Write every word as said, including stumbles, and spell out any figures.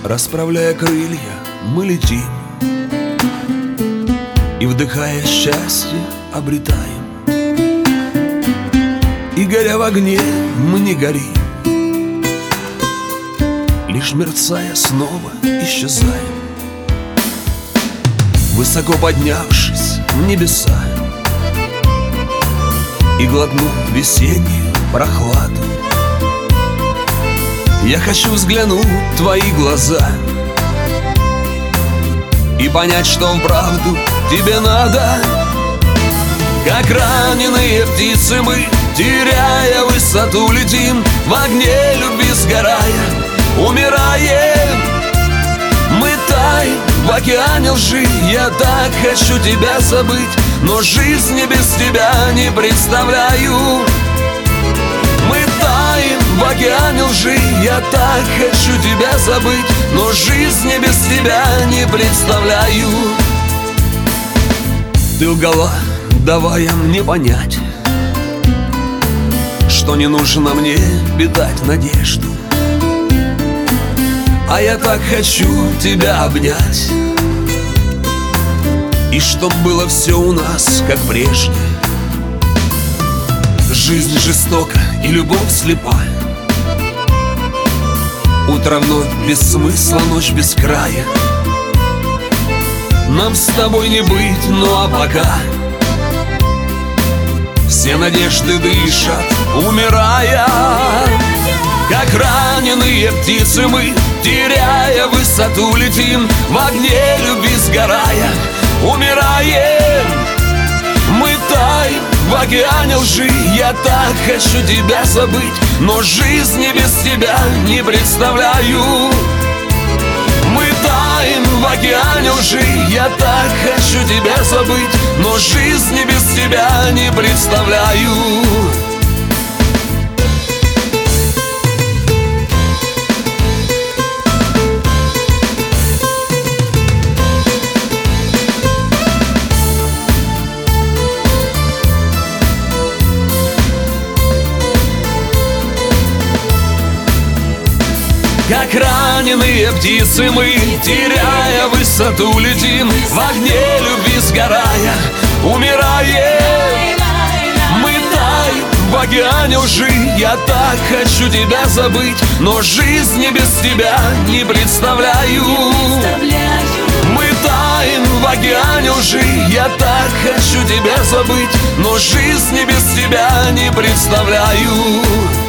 Расправляя крылья, мы летим, и, вдыхая счастье, обретаем. И, горя в огне, мы не горим, лишь мерцая снова исчезаем. Высоко поднявшись в небеса и глотнув весеннюю прохладу, я хочу взглянуть в твои глаза и понять, что вправду тебе надо. Как раненые птицы мы, теряя высоту, летим, в огне любви сгорая, умираем. Мы таем в океане лжи, я так хочу тебя забыть, но жизни без тебя не представляю. Мы таем в океане лжи, я так хочу тебя забыть, но жизни без тебя не представляю. Ты лгала, давая мне понять, что не нужно мне питать надежду. А я так хочу тебя обнять, и чтоб было все у нас, как прежде. Жизнь жестока и любовь слепа, утро вновь без смысла, ночь без края. Нам с тобой не быть, ну а пока все надежды дышат, умирая. Как раненые птицы мы, теряя высоту, летим, в огне любви сгорая, умираем. Мы таем в океане лжи, я так хочу тебя забыть, но жизни без тебя не представляю. Мы таем в океане лжи, я так хочу тебя забыть, но жизни без тебя не представляю. Как раненые птицы мы, теряя высоту, летим, в огне любви сгорая, умираем. Мы таем в океане лжи, я так хочу тебя забыть, но жизни без тебя не представляю. Мы таем в океане лжи, я так хочу тебя забыть, но жизни без тебя не представляю.